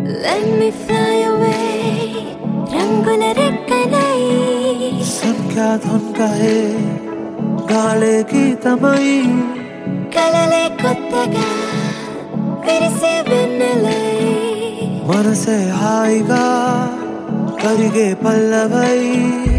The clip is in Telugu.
Let me fly away రంగుల రెక్కలై సంఖ్యా ధున్ కహే గాలే గీతమై కలలే కొత్తగా విరిసే వెన్నెలై మనసే హాయిగా కరిగే పల్లవై